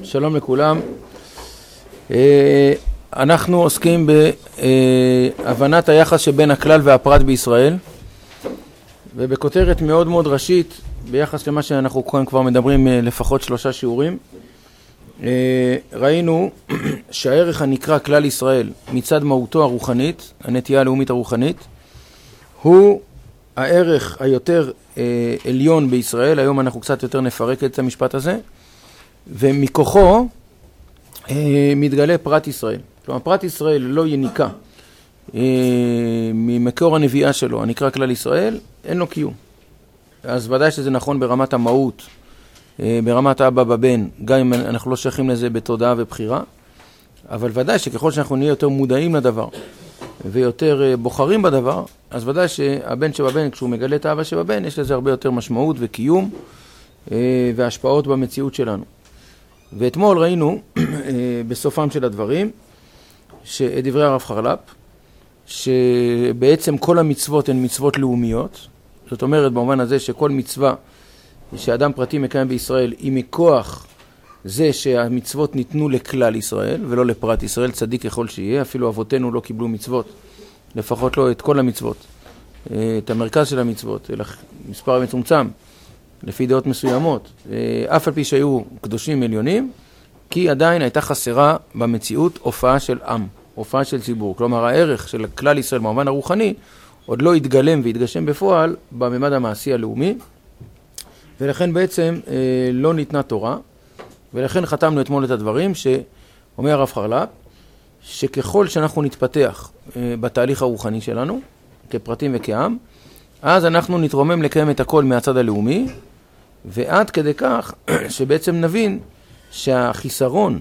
שלום לכולם. אנחנו עוסקים בהבנת היחס שבין הכלל והפרט בישראל, ובכותרת מאוד מאוד ראשית ביחס למה שאנחנו כבר מדברים לפחות 3 שיעורים. ראינו שהערך הנקרא כלל ישראל מצד מהותו הרוחנית, הנטייה הלאומית הרוחנית, הוא הערך היותר עליון בישראל. היום אנחנו קצת יותר נפרק את המשפט הזה, ומכוחו מתגלה פרט ישראל. כלומר, פרט ישראל לא יניקה ממקור הנביאה שלו, הנקרא כלל ישראל, אין לו קיום. אז ודאי שזה נכון ברמת המהות, ברמת האבא בבן, גם אם אנחנו לא שייכים לזה בתודעה ובחירה, אבל ודאי שככל שאנחנו נהיה יותר מודעים לדבר ויותר בוחרים בדבר, אז ודאי שהבן שבבן, כשהוא מגלה את האבא שבבן, יש לזה הרבה יותר משמעות וקיום והשפעות במציאות שלנו. ואתמול ראינו בסופם של הדברים שדברי הרב חרל"פ, שבעצם כל המצוות הן מצוות לאומיות. זאת אומרת במובן הזה שכל מצווה שאדם פרטי מקיים בישראל היא מכוח זה שהמצוות ניתנו לכלל ישראל ולא לפרט ישראל, צדיק ככל שיהיה. אפילו אבותינו לא קיבלו מצוות, לפחות לא את כל המצוות, את המרכז של המצוות, אלא מספר מצומצם לפי דעות מסוימות, אף על פי שהיו קדושים עליונים, כי עדיין הייתה חסרה במציאות הופעה של עם, הופעה של ציבור. כלומר, הערך של כלל ישראל במובן הרוחני עוד לא התגלם והתגשם בפועל בממד המעשי הלאומי, ולכן בעצם לא ניתנה תורה. ולכן חתמנו אתמול את הדברים שאומר הרב חרל"פ, שככל שאנחנו נתפתח בתהליך הרוחני שלנו, כפרטים וכעם, אז אנחנו נתרומם לקיים את הכל מהצד הלאומי, ועד כדי כך שבעצם נבין שהחיסרון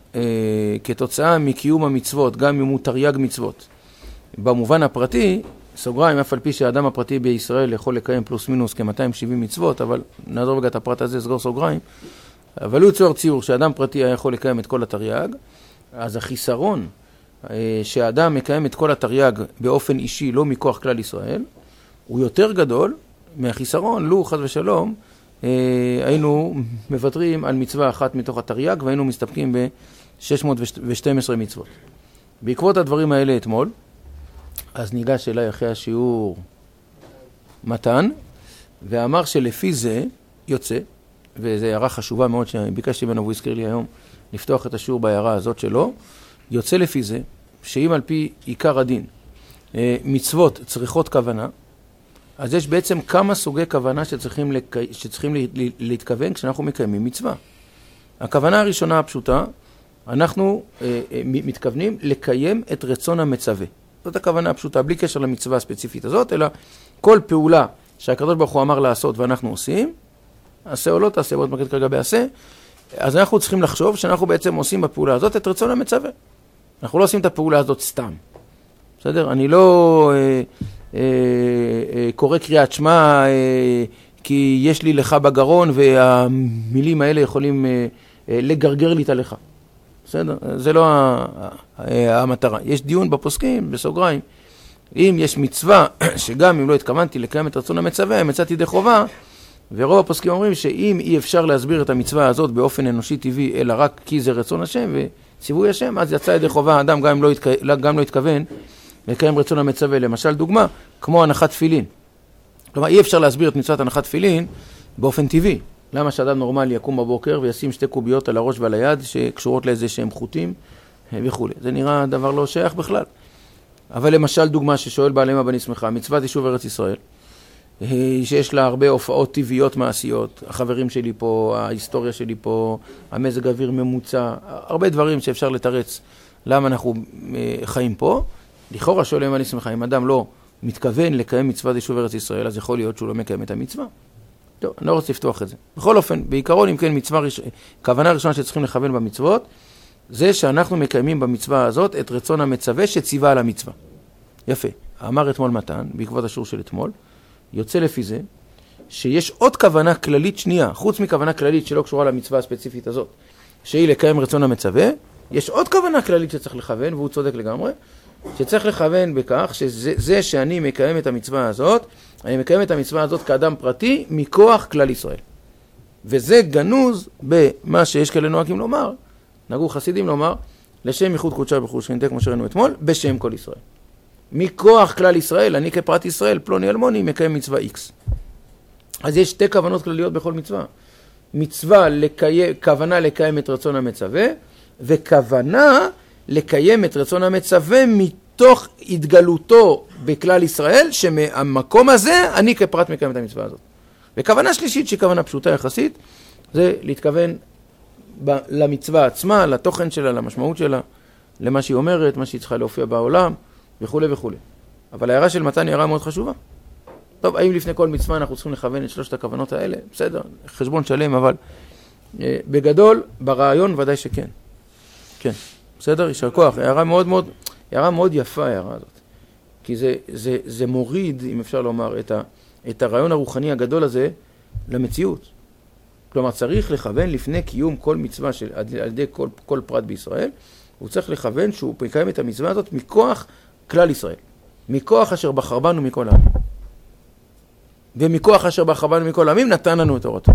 כתוצאה מקיום המצוות, גם אם הוא תרי"ג מצוות, במובן הפרטי, סוגריים, אף על פי שהאדם הפרטי בישראל יכול לקיים פלוס מינוס כ-270 מצוות, אבל נעזוב רגע את הפרט הזה, סגור סוגריים, אבל הוא ציור שאדם פרטי היה יכול לקיים את כל התרי"ג, אז החיסרון שהאדם מקיים את כל התרי"ג באופן אישי, לא מכוח כלל ישראל, הוא יותר גדול מהחיסרון, לו חס ושלום, היינו מוותרים על מצווה אחת מתוך התרי"ג, והיינו מסתפקים ב-612 מצוות. בעקבות הדברים האלה אתמול, אז ניגש אליי אחרי השיעור מתן, ואמר שלפי זה יוצא, וזו הערה חשובה מאוד שביקשתי ממנו, והוא הזכיר לי היום לפתוח את השיעור בהערה הזאת שלו, יוצא לפי זה, שאם על פי עיקר הדין, מצוות צריכות כוונה, אז יש בעצם כמה סוגי כוונה שצריכים להתכוון כשאנחנו מקיימים מצווה. הכוונה הראשונה הפשוטה, אנחנו מתכוונים לקיים את רצון המצווה. זאת הכוונה הפשוטה, בלי קשר למצווה הספציפית הזאת, אלא כל פעולה שהקדוש ברוך הוא אמר לעשות ואנחנו עושים, עשה או לא תעשה, בוא נתמקד כרגע בעשה, אז אנחנו צריכים לחשוב שאנחנו בעצם עושים בפעולה הזאת את רצון המצווה. אנחנו לא עושים את הפעולה הזאת סתם. בסדר? אני לא קורא קריאת שמע כי יש לי לך בגרון והמילים האלה יכולים לגרגר לי את הלכה. בסדר? זה לא המטרה. יש דיון בפוסקים, בסוגריים. אם יש מצווה שגם אם לא התכוונתי לקיים את רצון המצווה, מצאתי ידי חובה, ורוב הפוסקים אומרים שאם אי אפשר להסביר את המצווה הזאת באופן אנושי טבעי, אלא רק כי זה רצון השם וציווי השם, אז יצא ידי חובה האדם גם לא התכוון לקיים רצון המצווה. למשל דוגמה, כמו הנחת תפילין. כלומר, אי אפשר להסביר את מצוות הנחת תפילין באופן טבעי. למה שאדם נורמלי יקום בבוקר וישים 2 קוביות על הראש ועל היד שקשורות לאיזה שהם חוטים וכו'. זה נראה דבר לא שייך בכלל. אבל למשל דוגמה ששואל בעל אמא בני שמחה, מצוות יישוב ארץ ישראל, שיש לה הרבה הופעות טבעיות מעשיות, החברים שלי פה, ההיסטוריה שלי פה, המזג אוויר ממוצע, הרבה דברים שאפשר לתרץ למה אנחנו חיים פה. לכאורה שואל אמא בני שמחה, אם אדם לא מתכוון לקיים מצוות יישוב ארץ ישראל, אז יכול להיות שהוא לא מקיים את המצווה. טוב, אני לא רוצה לפתוח את זה. בכל אופן, בעיקרון, אם כן, כוונה ראשונה שצריכים לכוון במצוות, זה שאנחנו מקיימים במצווה הזאת את רצון המצווה שציווה על המצווה. יפה. אמר אתמול מתן, בעקבות השיעור של אתמול, יוצא לפי זה, שיש עוד כוונה כללית שנייה, חוץ מכוונה כללית שלא קשורה למצווה הספציפית הזאת, שהיא לקיים רצון המצווה, יש עוד כוונה כללית שצריך לכוון, והוא צודק לגמרי, שצריך לכוון בכך שזה שאני מקיים את המצווה הזאת, אני מקיים את המצווה הזאת כאדם פרטי מכוח כלל ישראל. וזה גנוז במה שיש כאלה נוהגים לומר, נהגו חסידים לומר, לשם ייחוד קודשה בחוש שכינתה, כמו שראינו אתמול, בשם כל ישראל. מכוח כלל ישראל, אני כפרט ישראל, פלוני אלמוני, מקיים מצווה X. אז יש שתי כוונות כלליות בכל מצווה. מצווה, כוונה לקיים את רצון המצווה, וכוונה לקיים את רצון המצווה מתוך התגלותו בכלל ישראל, שמהמקום הזה אני כפרט מקיים את המצווה הזאת. וכוונה שלישית, שהיא כוונה פשוטה יחסית, זה להתכוון למצווה עצמה, לתוכן שלה, למשמעות שלה, למה שהיא אומרת, מה שהיא צריכה להופיע בעולם, וכו' וכו'. אבל ההערה של מתן היא הערה מאוד חשובה. טוב, האם לפני כל מצווה אנחנו צריכים לכוון את שלושת הכוונות האלה? בסדר, חשבון שלם, אבל בגדול, ברעיון ודאי שכן. כן, בסדר, יישר כוח. הערה מאוד יפה, ההערה הזאת. כי זה מוריד, אם אפשר לומר, את הרעיון הרוחני הגדול הזה למציאות. כלומר, צריך לכוון לפני קיום כל מצווה על ידי כל פרט בישראל, הוא צריך לכוון שהוא מקיים את המצווה הזאת מכוח כלל ישראל. מכוח אשר בחר בנו מכל העמים. ומכוח אשר בחר בנו מכל העמים נתן לנו את תורתו.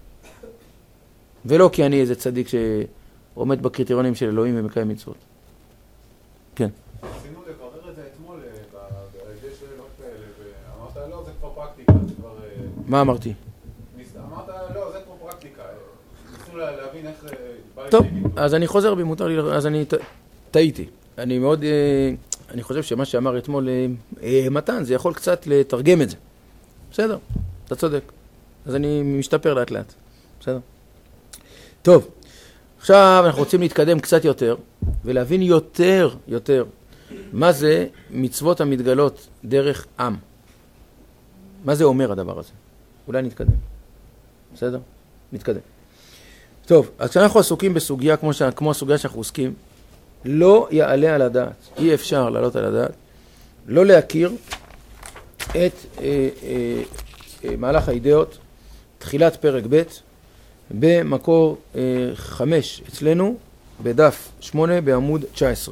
ולא כי אני איזה צדיק שעומד בקריטריונים של אלוהים ומקיים מצוות. כן. עשינו לברר את זה אתמול ברגע שאלות כאלה, ואמרת לא, זה כבר פרקטיקה. מה אמרתי? אמרת לא, זה כבר פרקטיקה. ניסו להבין איך... טוב, אז אני חוזר בי, מותר לי, אז אני טעיתי. אני חושב שמה שאמר אתמול מתן, זה יכול קצת לתרגם את זה. בסדר, אתה צודק. אז אני משתפר לאט לאט. בסדר. טוב, עכשיו אנחנו רוצים להתקדם קצת יותר, ולהבין יותר מה זה מצוות המתגלות דרך עם. מה זה אומר הדבר הזה? אולי נתקדם. בסדר? נתקדם. טוב, אז כשאנחנו עסוקים בסוגיה כמו הסוגיה שאנחנו עוסקים, לא יעלה על הדעת, אי אפשר לעלות על הדעת, לא להכיר את מהלך האידאות, תחילת פרק ב' במקור 5 אצלנו, בדף 8 בעמוד 19.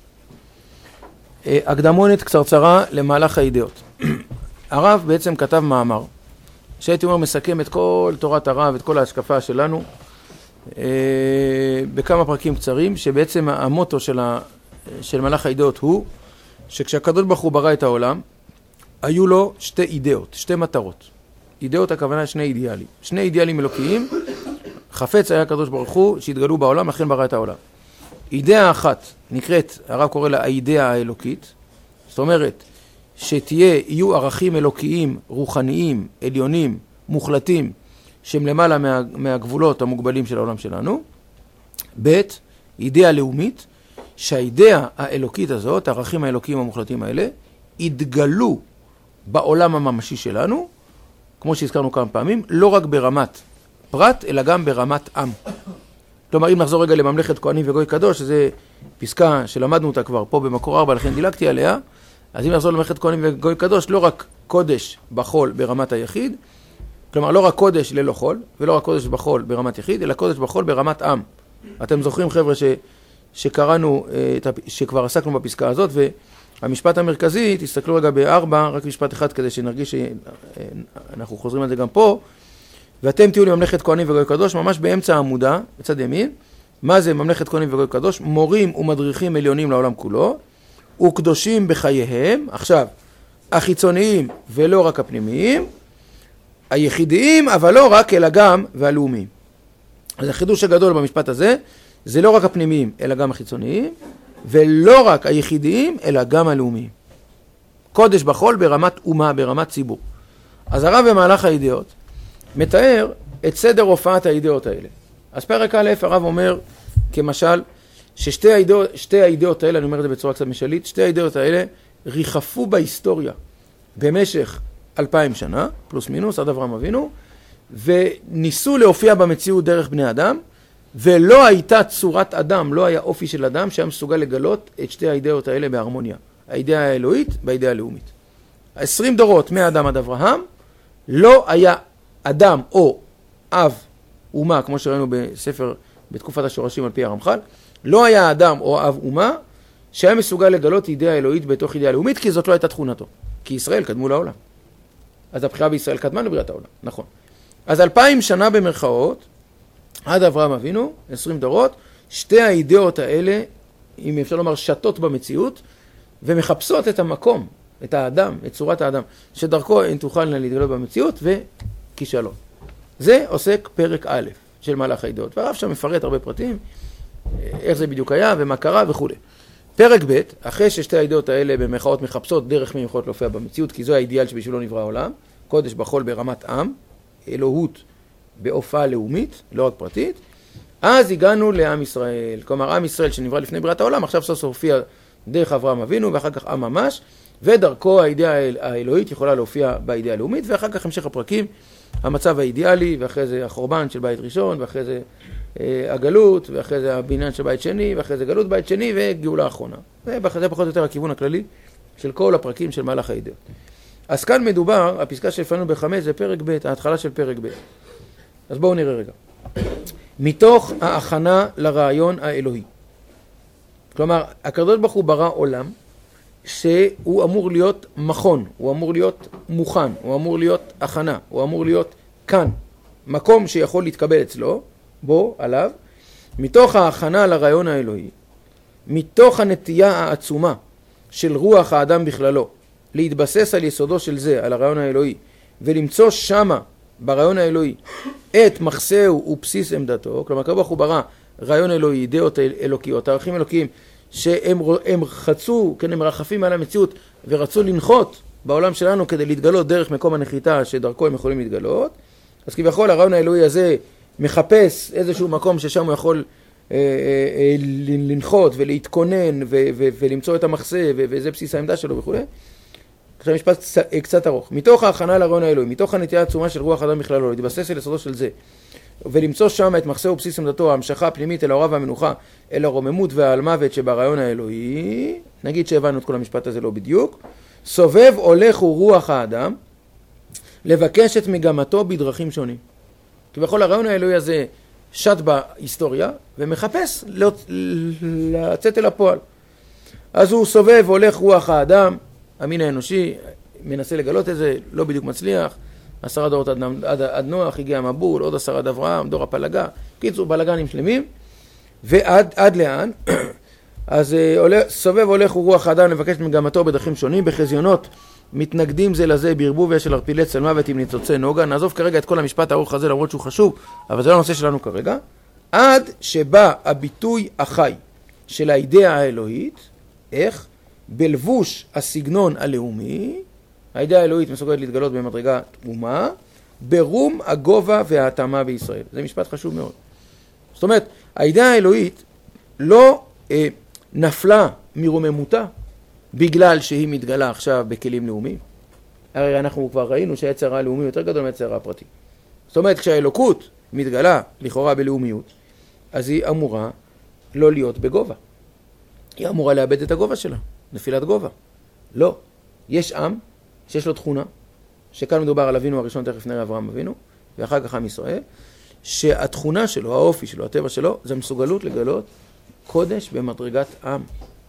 הקדמונת קצרצרה למהלך האידאות. הרב בעצם כתב מאמר, שהייתי אומר מסכם את כל תורת הרב, את כל ההשקפה שלנו, בכמה פרקים קצרים, שבעצם המוטו של מהלך האידאות הוא, שכשהקדוש ברוך הוא ברא את העולם, היו לו שתי אידאות, שתי מטרות. אידאות הכוונה שני אידיאלים אלוקיים, חפץ היה הקדוש ברוך הוא שהתגלו בעולם, לכן ברא את העולם. אידאה אחת נקראת, הרב קורא לה האידאה האלוקית, זאת אומרת, יהיו ערכים אלוקיים, רוחניים, עליונים, מוחלטים, שהם למעלה מהגבולות המוגבלים של העולם שלנו. ב', אידאה לאומית, שהאידאה האלוקית הזאת, הערכים האלוקיים המוחלטים האלה, התגלו בעולם הממשי שלנו, כמו שהזכרנו כמה פעמים, לא רק ברמת פרט, אלא גם ברמת עם. כלומר, אם נחזור רגע לממלכת כהנים וגוי קדוש, שזו פסקה שלמדנו אותה כבר פה במקור 4, לכן דילגתי עליה, אז אם נחזור לממלכת כהנים וגוי קדוש, לא רק קודש בחול ברמת היחיד, כלומר, לא רק קודש ללא חול, ולא רק קודש בחול ברמת יחיד, אלא קודש בחול ברמת עם. אתם זוכרים, חבר'ה, שקראנו, שכבר עסקנו בפסקה הזאת, והמשפט המרכזי, תסתכלו רגע ב4, רק משפט אחד כדי שנרגיש שאנחנו חוזרים על זה גם פה, ואתם תהיו לממלכת כהנים וגוי קדוש, ממש באמצע העמודה, בצד ימין. מה זה ממלכת כהנים וגוי קדוש? מורים ומדריכים עליונים לעולם כולו, וקדושים בחייהם, עכשיו, החיצוניים ולא רק הפנימיים, היחידיים, אבל לא רק, אלא גם והלאומיים. אז החידוש הגדול במשפט הזה, זה לא רק הפנימיים, אלא גם החיצוניים, ולא רק היחידיים, אלא גם הלאומיים. קודש בחול ברמת אומה, ברמת ציבור. אז הרב במהלך האידאות, מתאר את סדר הופעת האידאות האלה. אז פרק א', הרב אומר, כמשל, ששתי האידאות האלה, אני אומר את זה בצורה קצת משלית, שתי האידאות האלה ריחפו בהיסטוריה במשך 2000 שנה, פלוס מינוס, עד אברהם אבינו, וניסו להופיע במציאות דרך בני אדם, ולא הייתה צורת אדם, לא היה אופי של אדם שהיה מסוגל לגלות את שתי האידאות האלה בהרמוניה. האידאה האלוהית והאידאה הלאומית. 20 דורות מאדם עד אברהם, לא היה אדם או אב אומה, כמו שראינו בספר בתקופת השורשים על פי הרמח"ל, לא היה אדם או אב אומה שהיה מסוגל לגלות אידאה אלוהית בתוך אידאה לאומית, כי זאת לא הייתה תכונתו. כי ישראל קדמו לעולם. אז הבחירה בישראל קדמה לבריאת העולם, נכון. אז 2000 שנה במרכאות, עד אברהם אבינו, 20 דורות, שתי האידאות האלה, אם אפשר לומר, שתות במציאות, ומחפשות את המקום, את האדם, את צורת האדם, שדרכו הן תוכלנה להתגלות במציאות, וכישלון. זה עוסק פרק א' של מהלך האידאות. והרב שם מפרט הרבה פרטים, איך זה בדיוק היה ומה קרה וכו'. פרק ב', אחרי ששתי האידאות האלה במרכאות מחפשות דרך מי יכולות להופיע במציאות, כי זו האידיאל שבשבילו נברא העולם, קודש בחול ברמת עם, אלוהות בהופעה לאומית, לא רק פרטית, אז הגענו לעם ישראל. כלומר, עם ישראל שנברא לפני בריאת העולם, עכשיו סוף סוף הופיע דרך אברהם אבינו, ואחר כך עם ממש, ודרכו האידאה האלוהית יכולה להופיע באידאה הלאומית, ואחר כך המשך הפרקים, המצב האידיאלי, ואחרי זה החורבן של בית ראשון, ואחרי זה הגלות, ואחרי זה הבניין של בית שני, ואחרי זה גלות בית שני, וגאולה האחרונה. זה פחות או יותר הכיוון הכללי של כל הפרקים של מהלך האידאות. אז כאן מדובר, הפסקה שלפנינו בחמש, זה פרק ב', ההתחלה של פרק ב'. אז בואו נראה רגע. מתוך ההכנה לרעיון האלוהי. כלומר, הקדוש ברוך הוא ברא עולם, שהוא אמור להיות מכון, הוא אמור להיות מוכן, הוא אמור להיות הכנה, הוא אמור להיות כאן, מקום שיכול להתקבל אצלו, בו, עליו, מתוך ההכנה לרעיון האלוהי, מתוך הנטייה העצומה של רוח האדם בכללו, להתבסס על יסודו של זה, על הרעיון האלוהי, ולמצוא שמה, ברעיון האלוהי, את מחסהו ובסיס עמדתו, כלומר, הקדוש ברוך הוא ברא רעיון אלוהי, אידאות אלוקיות, ערכים אלוקיים, שהם חצו, כן, הם רחפים על המציאות, ורצו לנחות בעולם שלנו כדי להתגלות דרך מקום הנחיתה שדרכו הם יכולים להתגלות. אז כביכול הרעיון האלוהי הזה מחפש איזשהו מקום ששם הוא יכול לנחות ולהתכונן ולמצוא את המחסה, וזה בסיס העמדה שלו וכו'. עכשיו משפט קצת ארוך. מתוך ההכנה לרעיון האלוהי, מתוך הנטייה העצומה של רוח אדם בכללו, להתבסס על יסודו של זה, ולמצוא שם את מחסה ובסיס עמדתו, ההמשכה הפנימית אל ההוראה והמנוחה, אל הרוממות והאלמוות שברעיון האלוהי, נגיד שהבנו את כל המשפט הזה לא בדיוק, סובב הולך הוא רוח האדם, לבקש את מגמתו בדרכים שונים. כי בכל הרעיון האלוהי הזה שט בהיסטוריה, ומחפש לצאת אל הפועל. אז הוא סובב הולך רוח האדם, המין האנושי, מנסה לגלות את זה, לא בדיוק מצליח, 10 דורות עד נוח, הגיע מבול, עוד 10 עד אברהם, דור הפלגה, קיצור בלגנים שלמים, ועד לאן? אז סובב הולך הוא רוח האדם לבקש מגמתו בדרכים שונים, בחזיונות מתנגדים זה לזה בערבוביה של ערפילי צל מוות עם ניצוצי נוגה. נעזוב כרגע את כל המשפט הארוך הזה למרות שהוא חשוב, אבל זה לא הנושא שלנו כרגע. עד שבא הביטוי החי של האידאה האלוהית, איך? בלבוש הסגנון הלאומי, האידאה האלוהית מסוגלת להתגלות במדרגה אומה, ברום הגובה וההתאמה בישראל. זה משפט חשוב מאוד. זאת אומרת, האידאה האלוהית לא נפלה מרוממותה בגלל שהיא מתגלה עכשיו בכלים לאומיים. הרי אנחנו כבר ראינו שהיצר הלאומי יותר גדול מהיצר הפרטי. זאת אומרת, כשהאלוקות מתגלה לכאורה בלאומיות, אז היא אמורה לא להיות בגובה. היא אמורה לאבד את הגובה שלה, נפילת גובה. לא. יש עם שיש לו תכונה, שכאן מדובר על אבינו הראשון, תכף נראה אברהם אבינו, ואחר כך עם ישראל, שהתכונה שלו, האופי שלו, הטבע שלו, זה מסוגלות לגלות קודש במדרגת עם.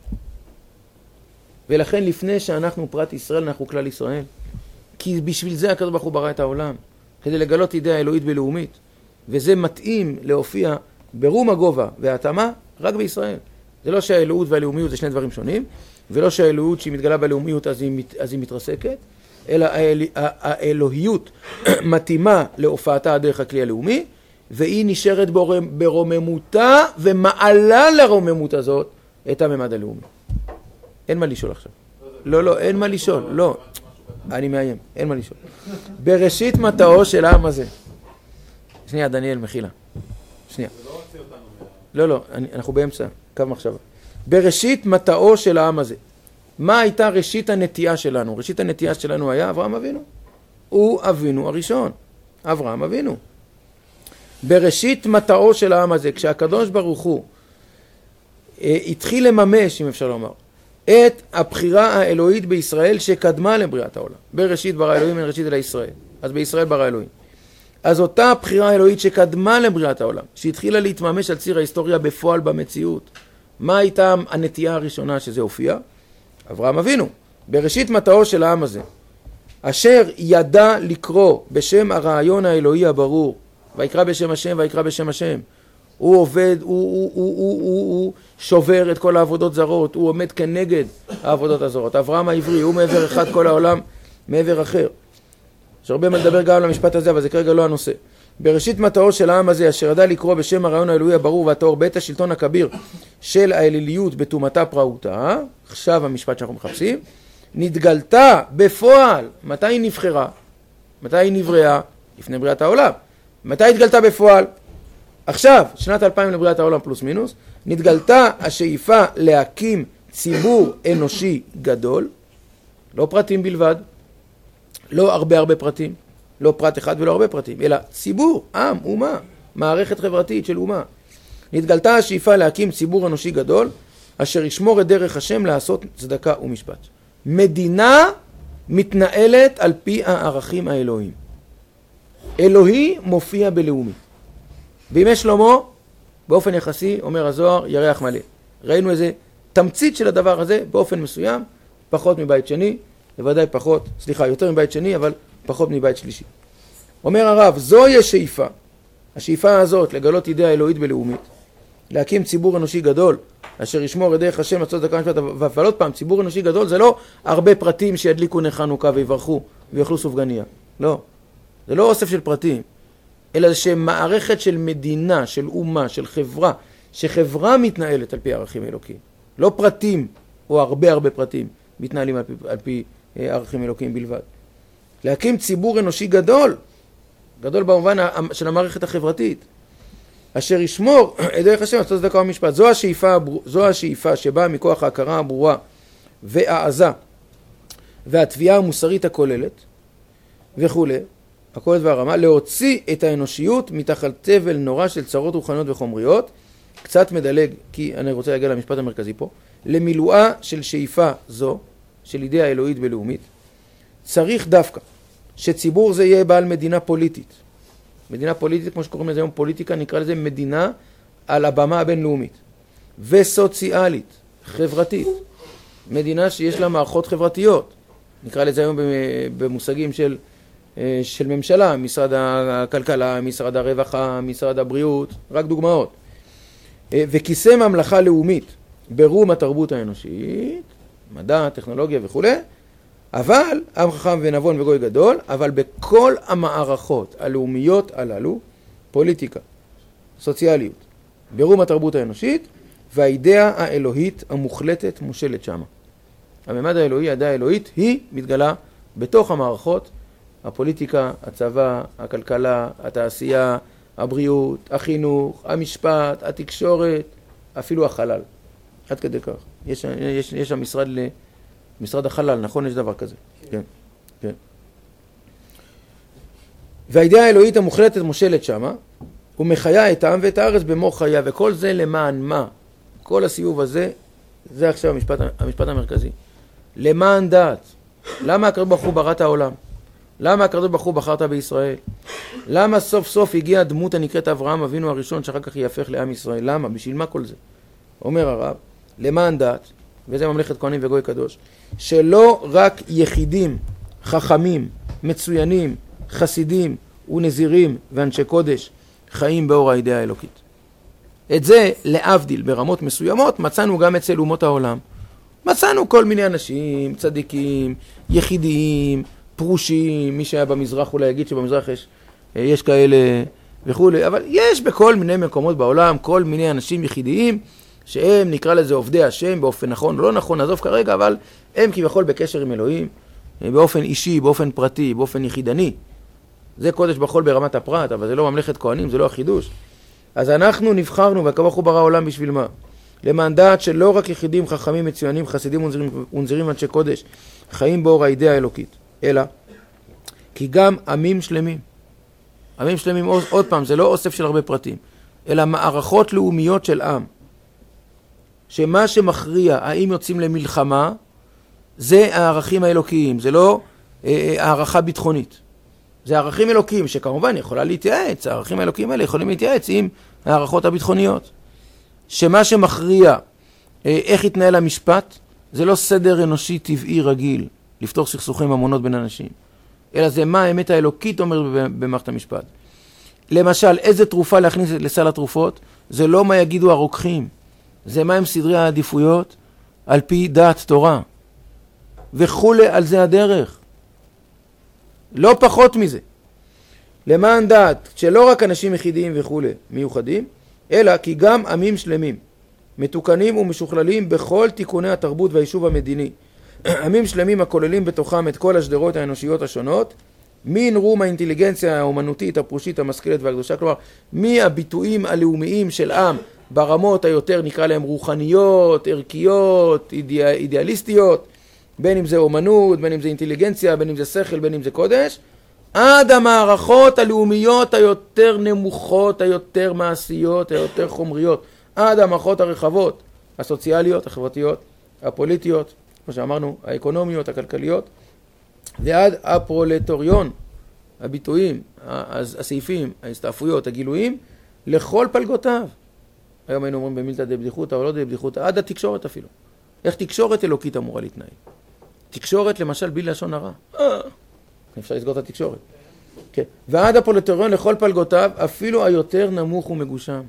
ולכן לפני שאנחנו פרט ישראל, אנחנו כלל ישראל. כי בשביל זה הקדוש ברוך הוא ברא את העולם, כדי לגלות אידאה אלוהית בלאומית. וזה מתאים להופיע ברום הגובה וההתאמה רק בישראל. זה לא שהאלוהות והלאומיות זה שני דברים שונים, ולא שהאלוהות שהיא מתגלה בלאומיות אז היא מתרסקת, אלא האלוהיות מתאימה להופעתה דרך הכלי הלאומי, והיא נשארת ברוממותה ומעלה לרוממות הזאת את הממד הלאומי. אין מה לשאול עכשיו. לא, אין מה לשאול. לא, אני מאיים, אין מה לשאול. בראשית מטאו של העם הזה. שנייה, דניאל, מחילה. שנייה. לא, אנחנו באמצע, קו מחשבה. בראשית מטאו של העם הזה. מה הייתה ראשית הנטייה שלנו? ראשית הנטייה שלנו היה אברהם אבינו. הוא אבינו הראשון. אברהם אבינו. בראשית מטאו של העם הזה, כשהקדוש ברוך הוא התחיל לממש, אם אפשר לומר, את הבחירה האלוהית בישראל שקדמה לבריאת העולם. בראשית ברא אלוהים מן ראשית אל ישראל. אז בישראל ברא אלוהים. אז אותה הבחירה האלוהית שקדמה לבריאת העולם, שהתחילה להתממש על ציר ההיסטוריה בפועל במציאות. מה הייתה הנטייה הראשונה שזה הופיע? אברהם אבינו. בראשית מטאו של העם הזה. אשר ידע לקרוא בשם הרעיון האלוהי הברור, ויקרא בשם השם ויקרא בשם השם. הוא עובד, הוא שובר את כל העבודות זרות, הוא עומד כנגד העבודות הזרות. אברהם העברי, הוא מעבר אחד, כל העולם מעבר אחר. יש הרבה מה לדבר גם על המשפט הזה, אבל זה כרגע לא הנושא. בראשית מטאו של העם הזה, אשר ידע לקרוא בשם הרעיון האלוהי הברור והטהור בעת השלטון הכביר של האליליות בתומתה פרעותה, עכשיו המשפט שאנחנו מחפשים, נתגלתה בפועל. מתי היא נבחרה? מתי היא נבראה? לפני בריאת העולם. מתי התגלתה בפועל? עכשיו, שנת 2000 לבריאת העולם פלוס מינוס, נתגלתה השאיפה להקים ציבור אנושי גדול, לא פרטים בלבד, לא הרבה פרטים, לא פרט אחד ולא הרבה פרטים, אלא ציבור, עם, אומה, מערכת חברתית של אומה. נתגלתה השאיפה להקים ציבור אנושי גדול, אשר ישמור את דרך השם לעשות צדקה ומשפט. מדינה מתנהלת על פי הערכים האלוהיים. אלוהי מופיע בלאומי. בימי שלמה, באופן יחסי, אומר הזוהר, ירח מלא. ראינו איזה תמצית של הדבר הזה, באופן מסוים, פחות מבית שני, בוודאי פחות, יותר מבית שני, אבל פחות מבית שלישי. אומר הרב, זוהי השאיפה. השאיפה הזאת לגלות אידאה אלוהית בלאומית, להקים ציבור אנושי גדול, אשר ישמור את דרך השם לעשות צדקה ומשפט. אבל עוד פעם, ציבור אנושי גדול זה לא הרבה פרטים שידליקו נר חנוכה ויברכו ויאכלו סופגניה. לא. זה לא אוסף של פרטים, אלא שמערכת של מדינה, של אומה, של חברה, שחברה מתנהלת על פי ערכים אלוקיים. לא פרטים או הרבה פרטים מתנהלים על פי ערכים אלוקיים בלבד. להקים ציבור אנושי גדול, גדול במובן של המערכת החברתית, אשר ישמור את דרך השם לעשות צדקה ומשפט. זו השאיפה שבאה מכוח ההכרה הברורה והעזה והתביעה המוסרית הכוללת וכו', הכולת והרמה, להוציא את האנושיות מתחת תבל נורא של צרות רוחניות וחומריות. קצת מדלג, כי אני רוצה להגיע למשפט המרכזי פה, למילואה של שאיפה זו, של אידאה אלוהית בלאומית, צריך דווקא שציבור זה יהיה בעל מדינה פוליטית. מדינה פוליטית, כמו שקוראים לזה היום פוליטיקה, נקרא לזה מדינה על הבמה הבינלאומית. וסוציאלית, חברתית. מדינה שיש לה מערכות חברתיות. נקרא לזה היום במושגים של ממשלה, משרד הכלכלה, משרד הרווחה, משרד הבריאות, רק דוגמאות. וכיסא ממלכה לאומית ברום התרבות האנושית, מדע, טכנולוגיה וכו', אבל עם חכם ונבון וגוי גדול, אבל בכל המערכות הלאומיות הללו, פוליטיקה, סוציאליות, ברום התרבות האנושית, והאידאה האלוהית המוחלטת מושלת שמה. הממד האלוהי, האידאה האלוהית, היא מתגלה בתוך המערכות, הפוליטיקה, הצבא, הכלכלה, התעשייה, הבריאות, החינוך, המשפט, התקשורת, אפילו החלל. עד כדי כך. יש שם משרד החלל, נכון? יש דבר כזה. כן, כן. והאידאה האלוהית המוחלטת מושלת שמה, ומחיה את העם ואת הארץ במור חיה, וכל זה למען מה? כל הסיבוב הזה, זה עכשיו המשפט המרכזי. למען דעת. למה הקדוש ברוך הוא ברא את העולם? למה הקדוש ברוך הוא בחרת בישראל? למה סוף סוף הגיעה דמות הנקראת אברהם אבינו הראשון, שאחר כך יהפך לעם ישראל? למה? בשביל מה כל זה? אומר הרב, למען דעת, וזה ממלכת כהנים וגוי קדוש, שלא רק יחידים, חכמים, מצוינים, חסידים ונזירים ואנשי קודש חיים באור האידאה האלוקית. את זה להבדיל ברמות מסוימות מצאנו גם אצל אומות העולם. מצאנו כל מיני אנשים, צדיקים, יחידיים, פרושים, מי שהיה במזרח אולי יגיד שבמזרח יש כאלה וכו', אבל יש בכל מיני מקומות בעולם כל מיני אנשים יחידיים שהם נקרא לזה עובדי השם באופן נכון או לא נכון, נעזוב כרגע, אבל הם כביכול בקשר עם אלוהים, באופן אישי, באופן פרטי, באופן יחידני. זה קודש בחול ברמת הפרט, אבל זה לא ממלכת כהנים, זה לא החידוש. אז אנחנו נבחרנו והקדוש ברוך הוא ברא עולם בשביל מה? למען דעת שלא רק יחידים, חכמים, מצוינים, חסידים ונזירים ואנשי קודש חיים באור האידאה האלוקית, אלא כי גם עמים שלמים, עוד פעם, זה לא אוסף של הרבה פרטים, אלא מערכות לאומיות של עם, שמה שמכריע האם יוצאים למלחמה זה הערכים האלוקיים, זה לא הערכה ביטחונית, זה ערכים אלוקיים שכמובן יכולה להתייעץ, הערכים האלוקיים האלה יכולים להתייעץ עם הערכות הביטחוניות, שמה שמכריע איך יתנהל המשפט זה לא סדר אנושי טבעי רגיל לפתור סכסוכי ממונות בין אנשים, אלא זה מה האמת האלוקית אומר במערכת המשפט. למשל, איזה תרופה להכניס לסל התרופות, זה לא מה יגידו הרוקחים, זה מה הם סדרי העדיפויות על פי דעת תורה. וכולי על זה הדרך. לא פחות מזה. למען דעת, שלא רק אנשים יחידים וכולי מיוחדים, אלא כי גם עמים שלמים, מתוקנים ומשוכללים בכל תיקוני התרבות והיישוב המדיני. עמים שלמים הכוללים בתוכם את כל השדרות האנושיות השונות, מן רום האינטליגנציה האומנותית, הפרושית, המשכלת והקדושה, כלומר, מהביטויים הלאומיים של עם ברמות היותר נקרא להם רוחניות, ערכיות, אידיאליסטיות, בין אם זה אומנות, בין אם זה אינטליגנציה, בין אם זה שכל, בין אם זה קודש, עד המערכות הלאומיות היותר נמוכות, היותר מעשיות, היותר חומריות, עד המערכות הרחבות, הסוציאליות, החברתיות, הפוליטיות, כמו שאמרנו, האקונומיות, הכלכליות, ועד הפרולטוריון, הביטויים, הסעיפים, ההסתעפויות, הגילויים, לכל פלגותיו. היום היינו אומרים במילתא דבדיחותא או לא דבדיחותא, עד התקשורת אפילו. איך תקשורת אלוקית אמורה להתנהל? תקשורת למשל בלי לשון הרע. אפשר לסגור את התקשורת. כן. ועד הפרולטוריון לכל פלגותיו, אפילו היותר נמוך ומגושם.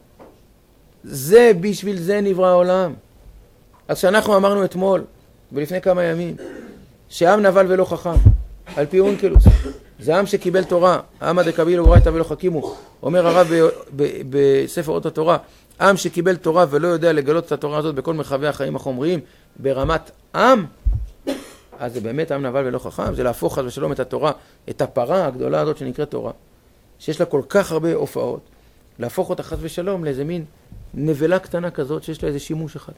זה בשביל זה נברא העולם. אז שאנחנו אמרנו אתמול, ולפני כמה ימים, שעם נבל ולא חכם, על פי אונקלוס, זה עם שקיבל תורה, עם דקבילו ברייתא ולא חכימו, אומר הרב בספר אות התורה, עם שקיבל תורה ולא יודע לגלות את התורה הזאת בכל מרחבי החיים החומריים, ברמת עם, אז זה באמת עם נבל ולא חכם, זה להפוך חס ושלום את התורה, את הפרה הגדולה הזאת שנקראת תורה, שיש לה כל כך הרבה הופעות, להפוך אותה חס ושלום לאיזה מין נבלה קטנה כזאת שיש לה איזה שימוש אחד.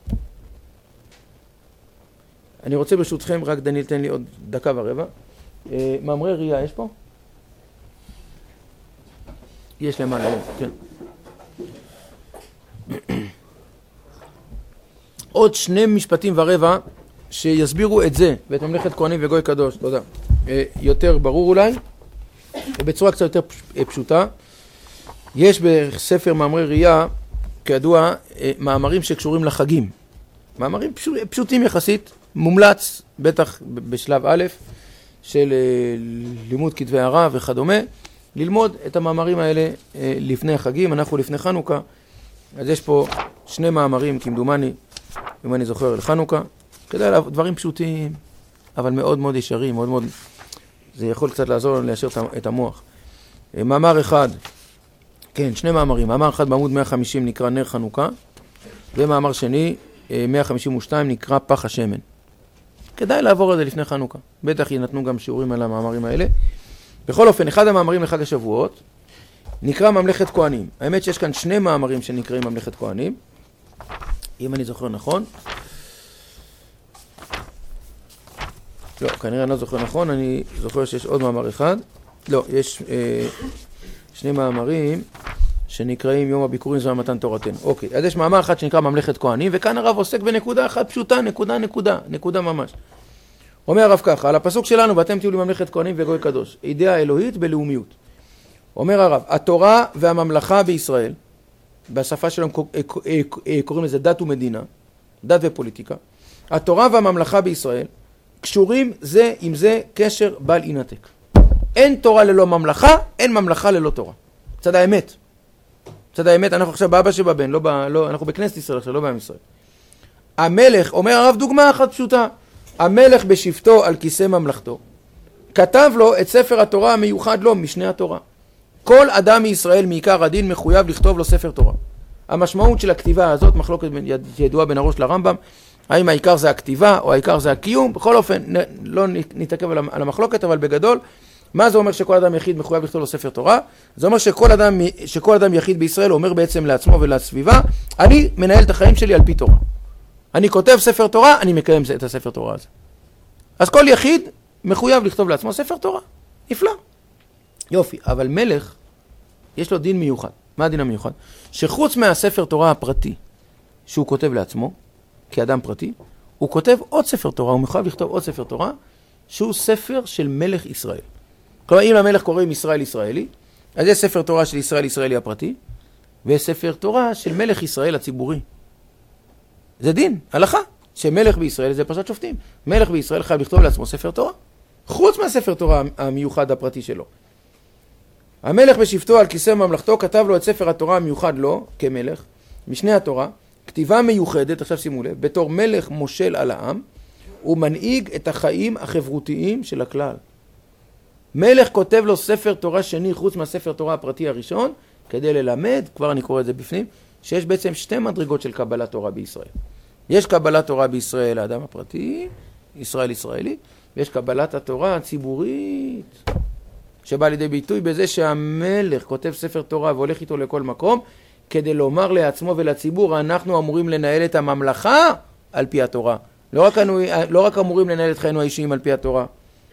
אני רוצה ברשותכם, רק דניאל תן לי עוד דקה ורבע. מאמרי ראייה יש פה? יש למעלה, כן. עוד 2 משפטים ורבע שיסבירו את זה, ואת ממלכת כהנים וגוי קדוש, תודה. יותר ברור אולי, ובצורה קצת יותר פשוטה. יש בספר מאמרי ראייה, כידוע, מאמרים שקשורים לחגים. מאמרים פשוטים יחסית, מומלץ, בטח בשלב א' של לימוד כתבי הרב וכדומה, ללמוד את המאמרים האלה לפני החגים, אנחנו לפני חנוכה, אז יש פה 2 מאמרים כמדומני, אם אני זוכר, לחנוכה, כדאי דברים פשוטים, אבל מאוד מאוד ישרים, מאוד מאוד, זה יכול קצת לעזור לנו ליישר את המוח. מאמר אחד, כן, 2 מאמרים, מאמר אחד בעמוד 150 נקרא נר חנוכה, ומאמר שני, 152 נקרא פח השמן. כדאי לעבור על זה לפני חנוכה. בטח ינתנו גם שיעורים על המאמרים האלה. בכל אופן, אחד המאמרים לחג השבועות נקרא ממלכת כהנים. האמת שיש כאן 2 מאמרים שנקראים ממלכת כהנים, אם אני זוכר נכון. לא, כנראה אני לא זוכר נכון, אני זוכר שיש עוד מאמר אחד. לא, יש 2 מאמרים שנקראים יום הביקורים זמן מתן תורתנו. אוקיי, אז יש מאמר אחד שנקרא ממלכת כהנים, וכאן הרב עוסק בנקודה אחת פשוטה, נקודה ממש. אומר הרב ככה, על הפסוק שלנו, ואתם תהיו לי ממלכת כהנים וגוי קדוש, אידאה אלוהית בלאומיות. אומר הרב, התורה והממלכה בישראל, בשפה שלהם קוראים לזה דת ומדינה, דת ופוליטיקה, התורה והממלכה בישראל קשורים זה עם זה קשר בל ינתק. אין תורה ללא ממלכה, אין ממלכה ללא תורה. צד האמת. צד האמת, אנחנו עכשיו באבא שבבן, אנחנו בכנסת ישראל עכשיו, לא בעם ישראל. המלך, אומר הרב דוגמה אחת פשוטה, המלך בשבתו על כיסא ממלכתו, כתב לו את ספר התורה המיוחד לו משנה התורה. כל אדם מישראל מעיקר הדין מחויב לכתוב לו ספר תורה. המשמעות של הכתיבה הזאת, מחלוקת ידועה בין הראש לרמב"ם, האם העיקר זה הכתיבה או העיקר זה הקיום, בכל אופן לא נתעכב על המחלוקת, אבל בגדול, מה זה אומר שכל אדם יחיד מחויב לכתוב לו ספר תורה? זה אומר שכל אדם יחיד בישראל אומר בעצם לעצמו ולסביבה, אני מנהל את החיים שלי על פי תורה. אני כותב ספר תורה, אני מקיים את הספר תורה הזה. אז כל יחיד מחויב לכתוב לעצמו ספר תורה. נפלא. יופי, אבל מלך, יש לו דין מיוחד. מה הדין המיוחד? שחוץ מהספר תורה הפרטי שהוא כותב לעצמו, כאדם פרטי, הוא כותב עוד ספר תורה, הוא מחויב לכתוב עוד ספר תורה, שהוא ספר של מלך ישראל. כלומר, אם למלך קוראים ישראל ישראלי, אז יש ספר תורה של ישראל ישראלי הפרטי, ויש ספר תורה של מלך ישראל הציבורי. זה דין, הלכה, שמלך בישראל זה פרשת שופטים. מלך בישראל חייב לכתוב לעצמו ספר תורה. חוץ מהספר תורה המיוחד הפרטי שלו. המלך בשבתו על כיסא ממלכתו כתב לו את ספר התורה המיוחד לו, כמלך, משנה התורה, כתיבה מיוחדת, עכשיו שימו לב, בתור מלך מושל על העם, הוא מנהיג את החיים החברותיים של הכלל. מלך כותב לו ספר תורה שני חוץ מהספר תורה הפרטי הראשון, כדי ללמד, כבר אני קורא את זה בפנים, שיש בעצם שתי מדרגות של קבלת תורה בישראל. יש קבלת תורה בישראל לאדם הפרטי, ישראל ישראלי, ויש קבלת התורה הציבורית, שבא לידי ביטוי בזה שהמלך כותב ספר תורה והולך איתו לכל מקום, כדי לומר לעצמו ולציבור, אנחנו אמורים לנהל את הממלכה על פי התורה. לא רק אמורים לנהל את חיינו האישיים על פי התורה.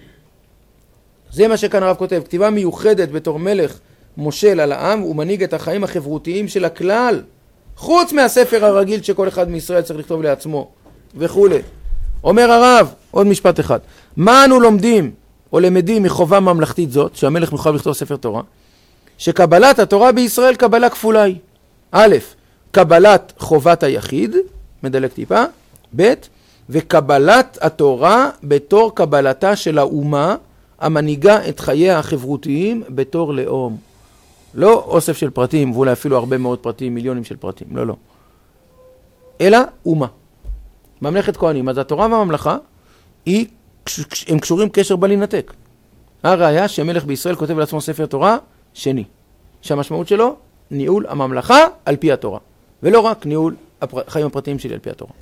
זה מה שכאן הרב כותב, כתיבה מיוחדת בתור מלך מושל על העם, הוא מנהיג את החיים החברותיים של הכלל, חוץ מהספר הרגיל שכל אחד מישראל צריך לכתוב לעצמו, וכו'. אומר הרב, עוד משפט אחד, מה אנו לומדים או למדים מחובה ממלכתית זאת, שהמלך מחויב לכתוב ספר תורה, שקבלת התורה בישראל קבלה כפולה היא. א', קבלת חובת היחיד, מדלג טיפה, ב', וקבלת התורה בתור קבלתה של האומה, המנהיגה את חייה החברותיים בתור לאום. לא אוסף של פרטים, ואולי אפילו הרבה מאוד פרטים, מיליונים של פרטים, לא. אלא אומה. ממלכת כהנים. אז התורה והממלכה, הם קשורים קשר בל יינתק. הראיה שמלך בישראל כותב לעצמו ספר תורה שני, שהמשמעות שלו, ניהול הממלכה על פי התורה, ולא רק ניהול החיים הפרטיים שלי על פי התורה.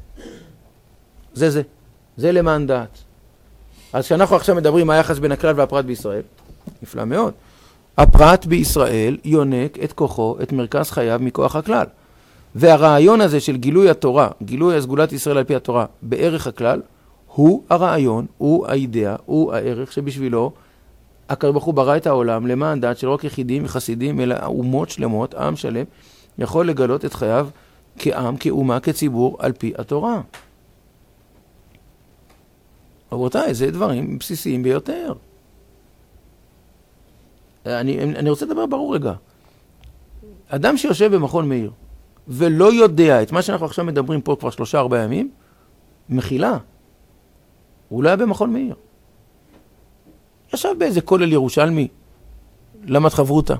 זה למען דעת. אז כשאנחנו עכשיו מדברים מה היחס בין הכלל והפרט בישראל, נפלא מאוד. הפרט בישראל יונק את כוחו, את מרכז חייו מכוח הכלל. והרעיון הזה של גילוי התורה, גילוי הסגולת ישראל על פי התורה בערך הכלל, הוא הרעיון, הוא האידאה, הוא הערך שבשבילו הקדוש ברוך הוא ברא את העולם למען דעת של רק יחידים וחסידים, אלא אומות שלמות, עם שלם, יכול לגלות את חייו כעם, כאומה, כציבור על פי התורה. רבותיי, זה דברים בסיסיים ביותר. אני רוצה לדבר ברור רגע. אדם שיושב במכון מאיר ולא יודע את מה שאנחנו עכשיו מדברים פה כבר 3-4 ימים, מחילה. הוא לא היה במכון מאיר. ישב באיזה כולל ירושלמי, למד חברותה.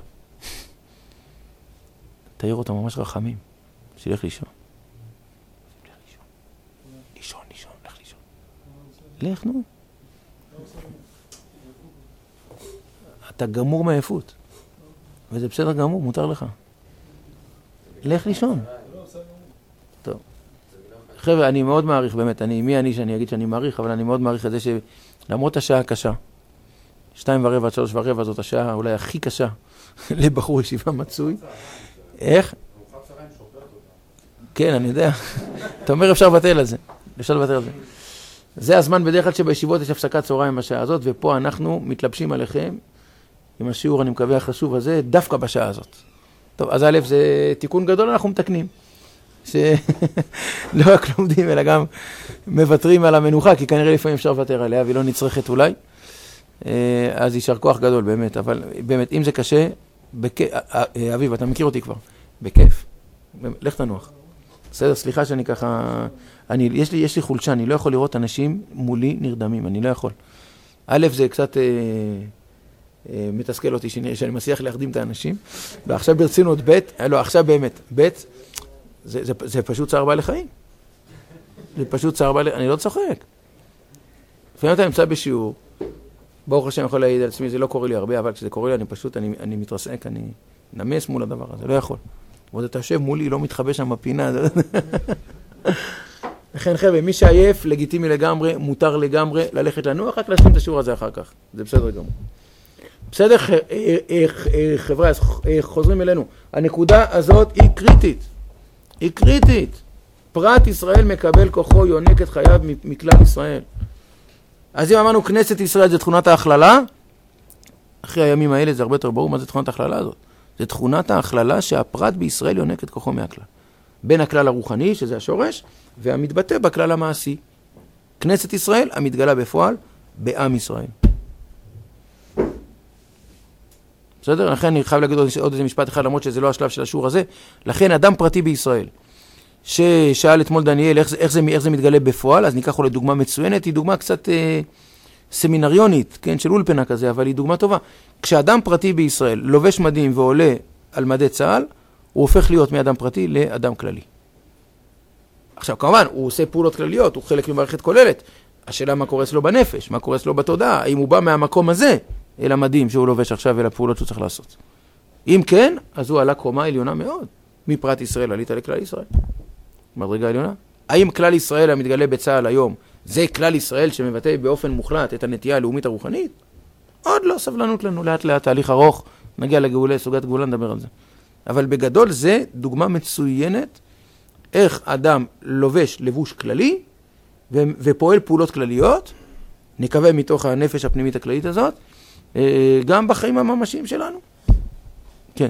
תאיר אותם ממש רחמים, שילך לישון. לישון, לך לישון. לך, נו. אתה גמור מעייפות. וזה בסדר גמור, מותר לך. לך לישון. טוב. חבר'ה, אני מאוד מעריך, באמת, מי אני שאני אגיד שאני מעריך, אבל אני מאוד מעריך את זה שלמרות השעה הקשה, 2:15 עד 3:15, זאת השעה אולי הכי קשה לבחור ישיבה מצוי. איך? כן, אני יודע. אתה אומר אפשר לבטל על זה. זה הזמן בדרך כלל שבישיבות יש הפסקת צהריים בשעה הזאת, ופה אנחנו מתלבשים עליכם עם השיעור, אני מקווה, החשוב הזה, דווקא בשעה הזאת. טוב, אז א', זה תיקון גדול, אנחנו מתקנים. שלא רק לומדים, אלא גם מוותרים על המנוחה, כי כנראה לפעמים אפשר לוותר עליה, והיא לא נצרכת אולי. אז יישר כוח גדול, באמת. אבל באמת, אם זה קשה, אביב, אתה מכיר אותי כבר, בכיף. לך תנוח. בסדר, סליחה שאני ככה... יש לי חולשה, אני לא יכול לראות אנשים מולי נרדמים, אני לא יכול. א', זה קצת מתסכל אותי שאני מצליח להחדים את האנשים, ועכשיו ברצינות עכשיו באמת, זה פשוט צער בעלי חיים. אני לא צוחק. לפעמים אתה נמצא בשיעור, ברוך השם יכול להעיד על עצמי, זה לא קורה לי הרבה, אבל כשזה קורה לי אני מתרסק, אני נמס מול הדבר הזה, לא יכול. ועוד אתה יושב מולי, לא מתחבא שם בפינה. לכן חבר'ה, מי שעייף, לגיטימי לגמרי, מותר לגמרי ללכת לנוח, רק להשלים את השיעור הזה אחר כך. זה בסדר גמור. בסדר, חבר'ה, חוזרים אלינו. הנקודה הזאת היא קריטית. פרט ישראל מקבל כוחו, יונק את חייו מכלל ישראל. אז אם אמרנו כנסת ישראל זה תכונת ההכללה, אחרי הימים האלה זה הרבה יותר ברור מה זה תכונת ההכללה הזאת. זה תכונת ההכללה שהפרט בישראל יונק את כוחו מהכלל. בין הכלל הרוחני, שזה השורש, והמתבטא בכלל המעשי. כנסת ישראל, המתגלה בפועל, בעם ישראל. בסדר? לכן אני חייב להגיד עוד איזה משפט אחד, למרות שזה לא השלב של השיעור הזה. לכן אדם פרטי בישראל, ששאל אתמול דניאל איך זה מתגלה בפועל, אז ניקח לו לדוגמה מצוינת, היא דוגמה קצת סמינריונית, כן, של אולפנה כזה, אבל היא דוגמה טובה. כשאדם פרטי בישראל לובש מדים ועולה על מדי צה"ל, הוא הופך להיות מאדם פרטי לאדם כללי. עכשיו, כמובן, הוא עושה פעולות כלליות, הוא חלק ממערכת כוללת. השאלה מה קורה אצלו בנפש, מה קורה אצלו בתודעה, האם הוא בא מהמקום הזה אל המדים שהוא לובש עכשיו ואל הפעולות שהוא צריך לעשות. אם כן, אז הוא עלה קומה עליונה מאוד. מפרט ישראל עלית לכלל ישראל. מדרגה עליונה. האם כלל ישראל המתגלה בצה"ל היום, זה כלל ישראל שמבטא באופן מוחלט את הנטייה הלאומית הרוחנית? עוד לא, סבלנות לנו, לאט לאט, תהליך ארוך, נגיע לגאולה, סוגת גאולה, נדבר על זה. אבל בגדול זה דוגמה מצוינת איך אדם לובש לבוש כללי ופועל פעולות כלליות, נקווה מתוך הנפש הפנימית הכללית הזאת, גם בחיים הממשיים שלנו. כן.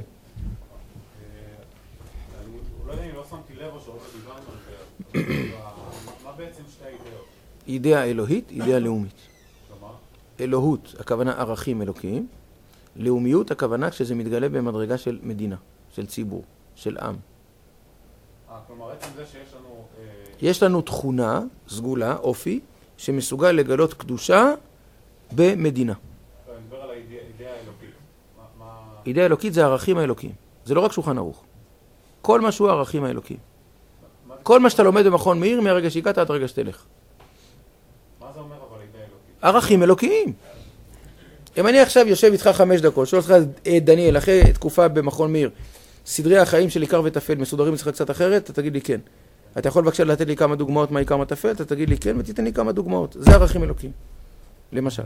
לא יודע אם לא שמתי לב או שעוד דיברנו על זה, מה בעצם שתי האידאות? אידאה אלוהית, אידאה לאומית. כלומר? אלוהות, הכוונה ערכים אלוקיים, לאומיות, הכוונה כשזה מתגלה במדרגה של מדינה, של ציבור, של עם. כלומר, עצם זה שיש לנו... יש לנו תכונה, סגולה, אופי, שמסוגל לגלות קדושה במדינה. אני מדבר על האידאה האלוקית. אידאה אלוקית זה הערכים האלוקיים. זה לא רק שולחן ערוך. כל מה שהוא הערכים האלוקיים. כל מה שאתה לומד במכון מאיר, מהרגע שהגעת עד רגע שתלך. מה זה אומר אבל אידאה אלוקית? ערכים אלוקיים. אם אני עכשיו יושב איתך 5 דקות, שואל אותך, דניאל, אחרי תקופה במכון מאיר, סדרי החיים של עיקר וטפל מסודרים אצלך קצת אחרת, אתה תגיד לי כן. אתה יכול בבקשה לתת לי כמה דוגמאות מה עיקר וטפל, אתה תגיד לי כן ותיתן לי כמה דוגמאות. זה ערכים אלוקיים. למשל.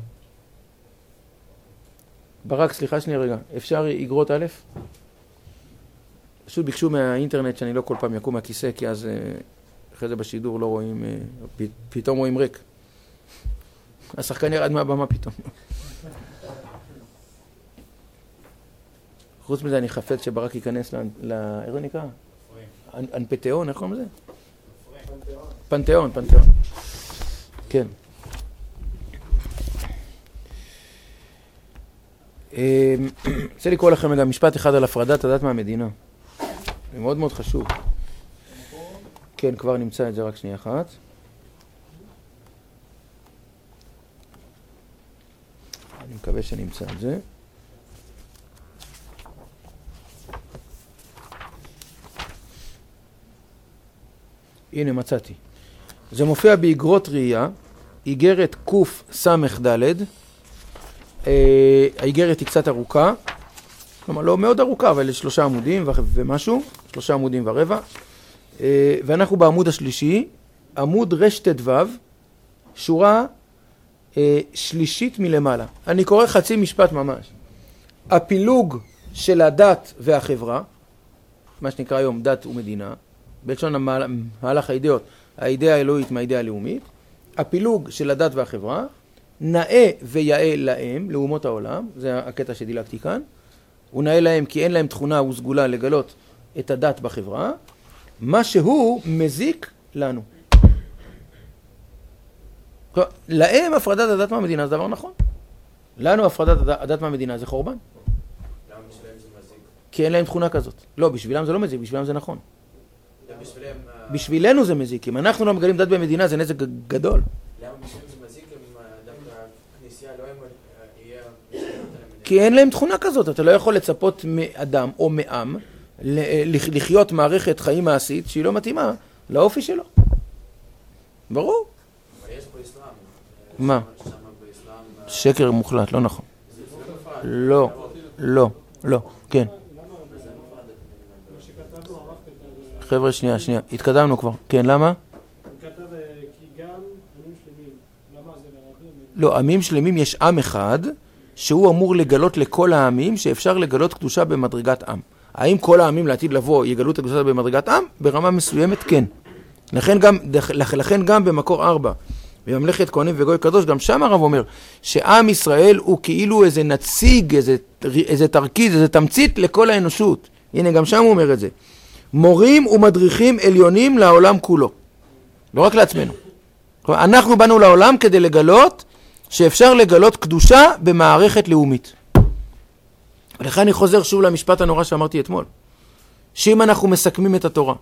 ברק, סליחה שנייה רגע, אפשר אגרות א'? פשוט ביקשו מהאינטרנט שאני לא כל פעם יקום מהכיסא, כי אז אחרי זה בשידור לא רואים, פתאום רואים ריק. השחקן ירד מהבמה פתאום. חוץ מזה אני חפץ שברק ייכנס איך זה נקרא? אנפתיאון, איך קוראים לזה? פנתיאון. כן. רוצה לקרוא לכם גם משפט אחד על הפרדת הדת מהמדינה. זה מאוד מאוד חשוב. כן, כבר נמצא את זה, רק שנייה אחת. אני מקווה שנמצא את זה. הנה מצאתי. זה מופיע באגרות ראייה, איגרת קס"ד. האיגרת היא קצת ארוכה, כלומר לא מאוד ארוכה, אבל 3 עמודים ומשהו, 3 עמודים ורבע. ואנחנו בעמוד השלישי, עמוד רט"ו, שורה שלישית מלמעלה. אני קורא חצי משפט ממש. הפילוג של הדת והחברה, מה שנקרא היום דת ומדינה, בלשון המהלך האידאות, האידאה האלוהית מהאידאה הלאומית, הפילוג של הדת והחברה, נאה ויאה להם, לאומות העולם, זה הקטע שדילגתי כאן, הוא נאה להם כי אין להם תכונה וסגולה לגלות את הדת בחברה, מה שהוא מזיק לנו. להם הפרדת הדת מהמדינה זה דבר נכון. לנו הפרדת הדת מהמדינה זה חורבן. למה בשבילם זה מזיק? כי אין להם תכונה כזאת. לא, בשבילם זה לא מזיק, בשבילם זה נכון. בשבילם... בשבילנו זה מזיק. אם אנחנו לא מגלים דת במדינה זה נזק גדול. למה בשבילם זה מזיק אם דווקא הכנסייה לא יהיה... כי אין להם תכונה כזאת. אתה לא יכול לצפות מאדם או מעם לחיות מערכת חיים מעשית שהיא לא מתאימה לאופי שלו. ברור. אבל יש באסלאם. מה? שקר מוחלט, לא נכון. לא, כן. חבר'ה, שנייה, התקדמנו כבר. כן, למה? הוא כתב כי גם עמים שלמים, למה זה לערבים? לא, עמים שלמים יש עם אחד שהוא אמור לגלות לכל העמים שאפשר לגלות קדושה במדרגת עם. האם כל העמים לעתיד לבוא יגלו את הקדושה במדרגת עם? ברמה מסוימת כן. לכן גם במקור 4, בממלכת כהנים וגוי קדוש, גם שם הרב אומר שעם ישראל הוא כאילו איזה נציג, איזה תרכיז, איזה תמצית לכל האנושות. הנה, גם שם הוא אומר את זה. מורים ומדריכים עליונים לעולם כולו. לא רק לעצמנו. אנחנו באנו לעולם כדי לגלות שאפשר לגלות קדושה במערכת לאומית. ולכן אני חוזר שוב למשפט הנורא שאמרתי אתמול. שאם אנחנו מסכמים את התורה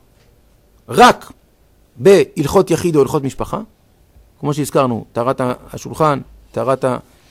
רק בהלכות יחיד או הלכות משפחה, כמו שהזכרנו, טהרת השולחן, טהרת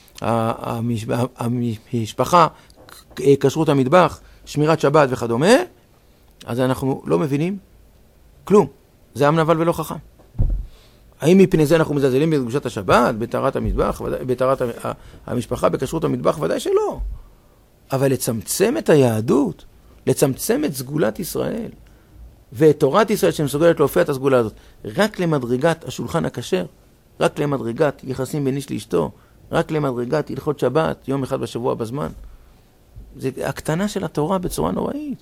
המשפחה, כשרות המטבח, שמירת שבת וכדומה, אז אנחנו לא מבינים כלום. זה עם נבל ולא חכם. האם מפני זה אנחנו מזלזלים בקדושת השבת, בטהרת המטבח, בטהרת המשפחה, בכשרות המטבח? ודאי שלא. אבל לצמצם את היהדות, לצמצם את סגולת ישראל, ואת תורת ישראל שמסוגלת להופיע את הסגולה הזאת, רק למדרגת השולחן הכשר, רק למדרגת יחסים בין איש לאשתו, רק למדרגת הלכות שבת, יום אחד בשבוע בזמן. זה הקטנה של התורה בצורה נוראית.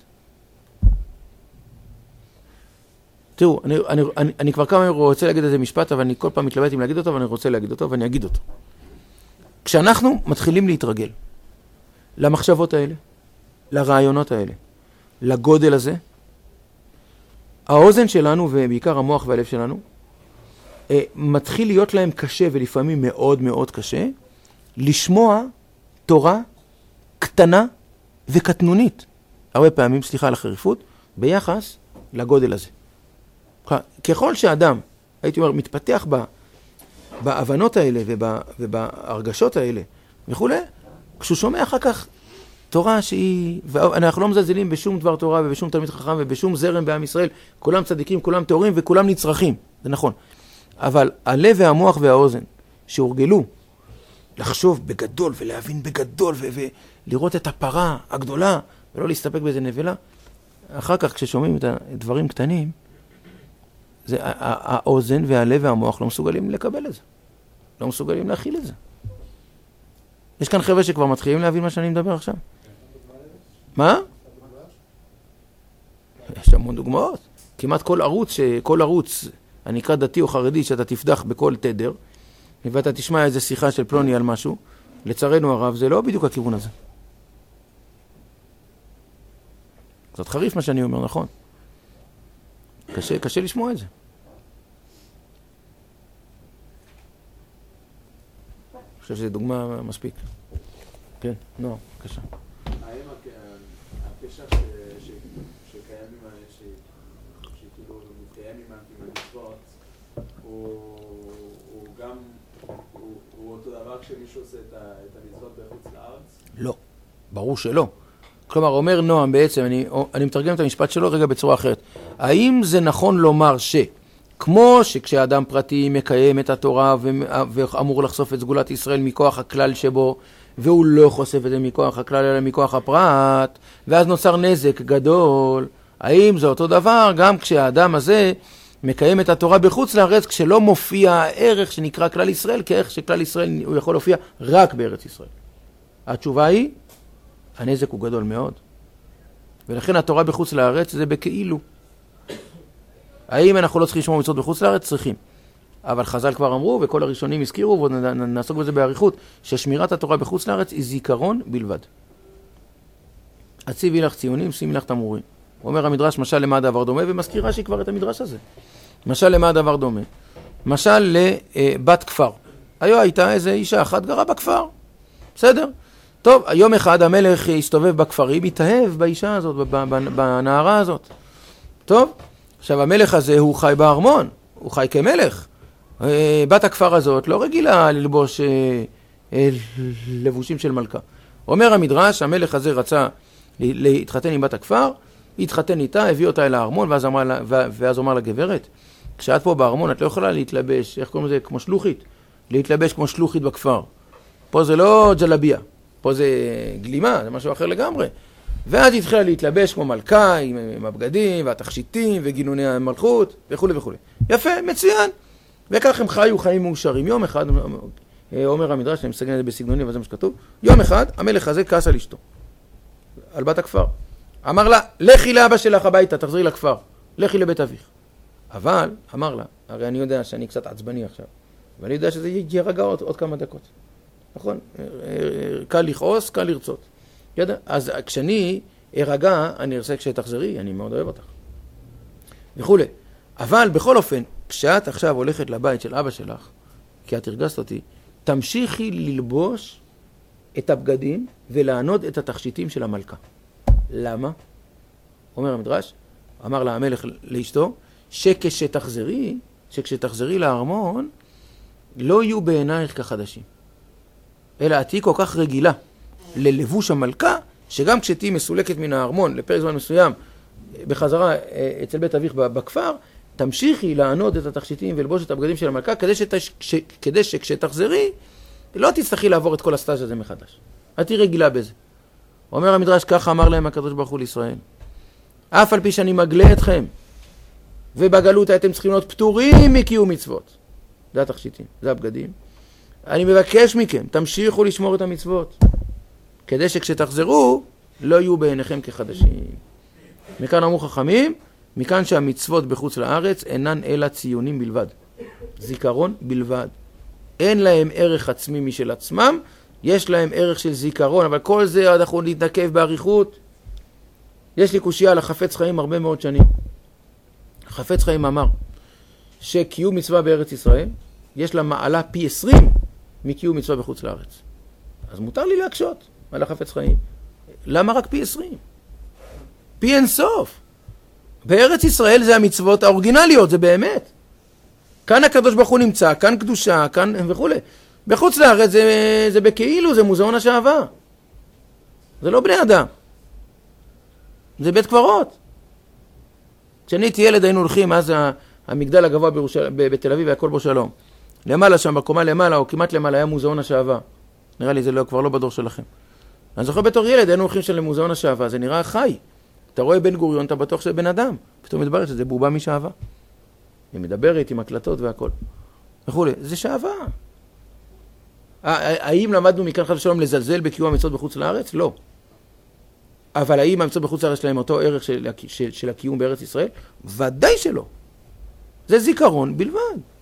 תראו, אני כבר כמה רוצה להגיד איזה משפט, אבל אני כל פעם מתלבט אם להגיד אותו, ואני רוצה להגיד אותו, ואני אגיד אותו. כשאנחנו מתחילים להתרגל למחשבות האלה, לרעיונות האלה, לגודל הזה, האוזן שלנו, ובעיקר המוח והלב שלנו, מתחיל להיות להם קשה, ולפעמים מאוד מאוד קשה, לשמוע תורה קטנה וקטנונית, הרבה פעמים, סליחה על החריפות, ביחס לגודל הזה. ככל שאדם, הייתי אומר, מתפתח בהבנות האלה ובהרגשות האלה וכו', כשהוא שומע אחר כך תורה שהיא, ואנחנו לא מזלזלים בשום דבר תורה ובשום תלמיד חכם ובשום זרם בעם ישראל, כולם צדיקים, כולם טהורים וכולם נצרכים, זה נכון. אבל הלב והמוח והאוזן שהורגלו לחשוב בגדול ולהבין בגדול ולראות את הפרה הגדולה ולא להסתפק באיזה נבלה, אחר כך כששומעים את הדברים קטנים, זה, האוזן והלב והמוח לא מסוגלים לקבל את זה. לא מסוגלים להכיל את זה. יש כאן חבר'ה שכבר מתחילים להבין מה שאני מדבר עכשיו. מה? יש המון דוגמאות. כמעט כל ערוץ, אני אקרא דתי או חרדי, שאתה תפתח בכל תדר, ואתה תשמע איזה שיחה של פלוני על משהו, לצערנו הרב, זה לא בדיוק הכיוון הזה. זאת חריף מה שאני אומר, נכון? קשה לשמוע את זה. אני חושב שזו דוגמה מספיק. כן, נועה, בבקשה. האם הקשר שכאילו מתקיים עם המצוות, הוא גם, הוא אותו דבר כשמישהו עושה את המצוות בחוץ לארץ? לא, ברור שלא. כלומר, אומר נועם בעצם, אני מתרגם את המשפט שלו רגע בצורה אחרת. האם זה נכון לומר כמו שכשאדם פרטי מקיים את התורה ואמור לחשוף את סגולת ישראל מכוח הכלל שבו, והוא לא חושף את זה מכוח הכלל אלא מכוח הפרט, ואז נוצר נזק גדול, האם זה אותו דבר גם כשהאדם הזה מקיים את התורה בחוץ לארץ, כשלא מופיע הערך שנקרא כלל ישראל, כערך שכלל ישראל הוא יכול להופיע רק בארץ ישראל? התשובה היא, הנזק הוא גדול מאוד. ולכן התורה בחוץ לארץ זה בכאילו. האם אנחנו לא צריכים לשמור מצוות בחוץ לארץ? צריכים. אבל חז"ל כבר אמרו, וכל הראשונים הזכירו, ונעסוק בזה באריכות, ששמירת התורה בחוץ לארץ היא זיכרון בלבד. הציבי לך ציונים, שימי לך תמרורים. אומר המדרש, משל למה הדבר דומה, ומזכיר רש"י כבר את המדרש הזה. משל למה הדבר דומה. משל לבת כפר. הייתה איזו אישה אחת גרה בכפר. בסדר? טוב, יום אחד המלך הסתובב בכפרים, התאהב באישה הזאת, בנערה הזאת. טוב, עכשיו המלך הזה הוא חי בארמון, הוא חי כמלך. בת הכפר הזאת לא רגילה ללבוש לבושים של מלכה. אומר המדרש, המלך הזה רצה להתחתן עם בת הכפר, התחתן איתה, הביא אותה אל הארמון, ואז אמר לה, גברת, כשאת פה בארמון את לא יכולה להתלבש, איך קוראים לזה? כמו שלוחית. להתלבש כמו שלוחית בכפר. פה זה לא ג'לביה. פה זה גלימה, זה משהו אחר לגמרי. ואז היא התחילה להתלבש כמו מלכה, עם הבגדים והתכשיטים וגינוני המלכות וכו' וכו'. יפה, מצוין. וכך הם חיו חיים מאושרים. יום אחד, אומר המדרש, אני מסגן את זה בסגנוני, אבל זה מה שכתוב, יום אחד המלך הזה כעס על אשתו, על בת הכפר. אמר לה, לכי לאבא שלך הביתה, תחזרי לכפר, לכי לבית אביך. אבל, אמר לה, הרי אני יודע שאני קצת עצבני עכשיו, ואני יודע שזה יירגע עוד כמה דקות. נכון? קל לכעוס, קל לרצות. ידע? אז כשאני ארגע, אני ארצה כשתחזרי, אני מאוד אוהב אותך. וכו'. אבל בכל אופן, כשאת עכשיו הולכת לבית של אבא שלך, כי את הרגשת אותי, תמשיכי ללבוש את הבגדים ולענוד את התכשיטים של המלכה. למה? אומר המדרש, אמר לה המלך לאשתו, שכשתחזרי לארמון, לא יהיו בעינייך כחדשים. אלא את תהי כל כך רגילה ללבוש המלכה, שגם כשתהי מסולקת מן הארמון לפרק זמן מסוים, בחזרה אצל בית אביך בכפר, תמשיכי לענוד את התכשיטים ולבוש את הבגדים של המלכה, כדי שכשתחזרי, לא תצטרכי לעבור את כל הסטאז' הזה מחדש. את תהי רגילה בזה. אומר המדרש, ככה אמר להם הקדוש ברוך הוא לישראל. אף על פי שאני מגלה אתכם, ובגלות הייתם צריכים להיות פטורים מקיום מצוות. זה התכשיטים, זה הבגדים. אני מבקש מכם, תמשיכו לשמור את המצוות, כדי שכשתחזרו, לא יהיו בעיניכם כחדשים. מכאן אמרו חכמים, מכאן שהמצוות בחוץ לארץ אינן אלא ציונים בלבד. זיכרון בלבד. אין להם ערך עצמי משל עצמם, יש להם ערך של זיכרון, אבל כל זה אנחנו נתנקב בעריכות. יש לי קושיה על החפץ חיים הרבה מאוד שנים. החפץ חיים אמר שקיום מצווה בארץ ישראל, יש לה מעלה פי 20 מקיום מצווה בחוץ לארץ. אז מותר לי להקשות על החפץ חיים. למה רק פי 20? פי אין סוף. בארץ ישראל זה המצוות האורגינליות, זה באמת. כאן הקדוש ברוך הוא נמצא, כאן קדושה, כאן וכו'. בחוץ לארץ זה בכאילו, זה מוזיאון השעבה. זה לא בני אדם. זה בית קברות. כשאני הייתי ילד היינו הולכים, אז המגדל הגבוה בתל אביב והכל בו שלום. למעלה שם, בקומה למעלה או כמעט למעלה היה מוזיאון השעבה. נראה לי זה כבר לא בדור שלכם. אני זוכר בתור ילד היינו הולכים שם למוזיאון השעבה, זה נראה חי. אתה רואה בן גוריון, אתה בטוח שזה בן אדם. פתאום מתברר שזה בובה משעבה. היא מדברת עם הקלטות והכל. וכו'. זה שעבה. האם למדנו מכאן חס ושלום לזלזל בקיום המצוות בחוץ לארץ? לא. אבל האם המצוות בחוץ לארץ שלהם אותו ערך של הקיום בארץ ישראל? ודאי שלא. זה זיכרון בלבד.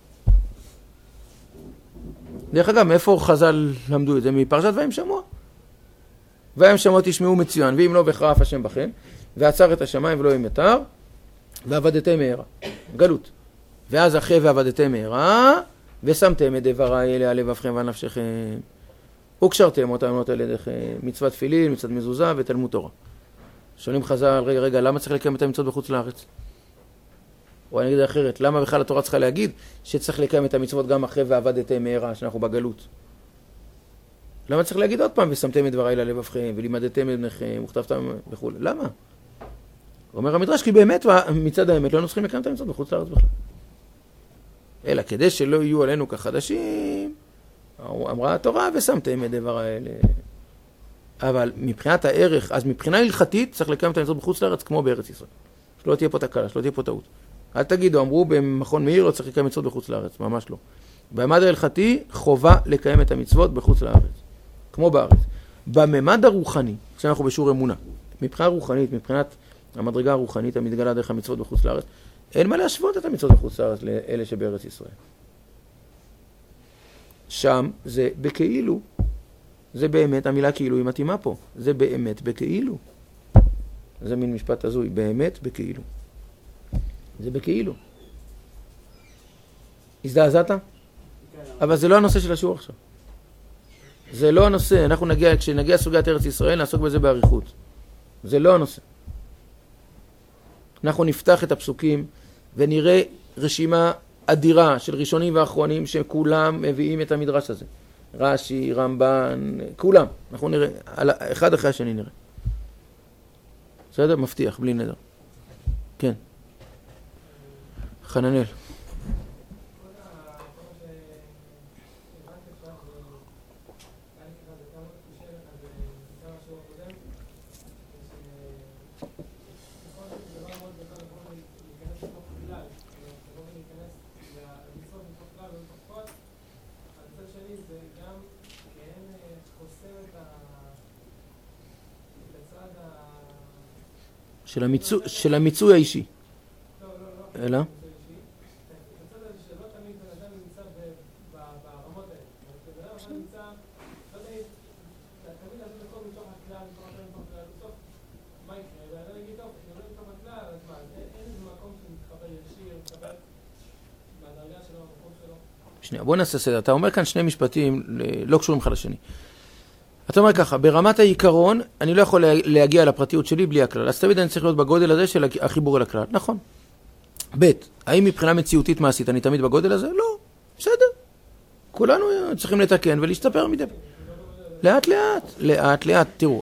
דרך אגב, מאיפה חז"ל למדו את זה? מפרשת והם שמוע. והם שמוע תשמעו מצוין, ואם לא בחרף השם בכם, ועצר את השמיים ולא ימטר, ועבדתם מהרה. גלות. ואז אחרי ועבדתם מהרה, ושמתם את דבריי אלה על לבבכם ועל נפשכם. וקשרתם אותם על ידיכם. מצוות תפילין, מצוות מזוזה ותלמוד תורה. שואלים חז"ל, רגע, למה צריך לקיים את המצוות בחוץ לארץ? או אני אגיד אחרת, למה בכלל התורה צריכה להגיד שצריך לקיים את המצוות גם אחרי ועבדתם מהרה, שאנחנו בגלות? למה צריך להגיד עוד פעם, ושמתם את דבריי ללבבכם, ולימדתם את בניכם, וכתבתם וכו'? למה? אומר המדרש, כי באמת, מצד האמת, לא צריכים לקיים את המצוות בחוץ לארץ בכלל. אלא כדי שלא יהיו עלינו כחדשים, אמרה התורה, ושמתם את דבריי האלה. אבל מבחינת הערך, אז מבחינה הלכתית, צריך לקיים את המצוות בחוץ לארץ כמו בארץ ישראל. שלא תהיה פה תקלה, שלא תהיה פה טעות. אל תגידו, אמרו במכון מאיר, לא צריך לקיים מצוות בחוץ לארץ, ממש לא. בממד ההלכתי, חובה לקיים את המצוות בחוץ לארץ, כמו בארץ. בממד הרוחני, כשאנחנו בשיעור אמונה, מבחינה רוחנית, מבחינת המדרגה הרוחנית, המתגלה דרך המצוות בחוץ לארץ, אין מה להשוות את המצוות בחוץ לארץ לאלה שבארץ ישראל. שם זה בכאילו, זה באמת, המילה כאילו היא מתאימה פה, זה באמת בכאילו. זה מין משפט הזוי, באמת בכאילו. זה בכאילו. הזדעזעת? אבל זה לא הנושא של השיעור עכשיו. זה לא הנושא, אנחנו נגיע, כשנגיע סוגיית ארץ ישראל, נעסוק בזה בעריכות. זה לא הנושא. אנחנו נפתח את הפסוקים ונראה רשימה אדירה של ראשונים ואחרונים שכולם מביאים את המדרש הזה. רש"י, רמב"ן, כולם. אנחנו נראה, אחד אחרי השני נראה. בסדר? מבטיח, בלי נדר. כן. חננאל. של המיצוי האישי. אלא? הצד הזה שלא תמיד בן אדם נמצא ברמות האלה. בן אדם נמצא, לא תמיד לעשות הכל מתוך הכלל, בסוף, מה יקרה? ואני לא אגיד טוב, אני לא מתוך הכלל, אז מה? אין איזה מקום שמתחבר ישיר, מתחבר בדרגה שלו, במקום שלו. שנייה, בוא נעשה סדר. אתה אומר כאן שני משפטים לא קשורים אחד לשני. אתה אומר ככה, ברמת העיקרון, אני לא יכול להגיע לפרטיות שלי בלי הכלל. אז תמיד אני צריך להיות בגודל הזה של החיבור אל הכלל. נכון. ב', האם מבחינה מציאותית מעשית אני תמיד בגודל הזה? לא. בסדר. כולנו צריכים לתקן ולהשתפר מדי. לאט לאט, לאט לאט. תראו,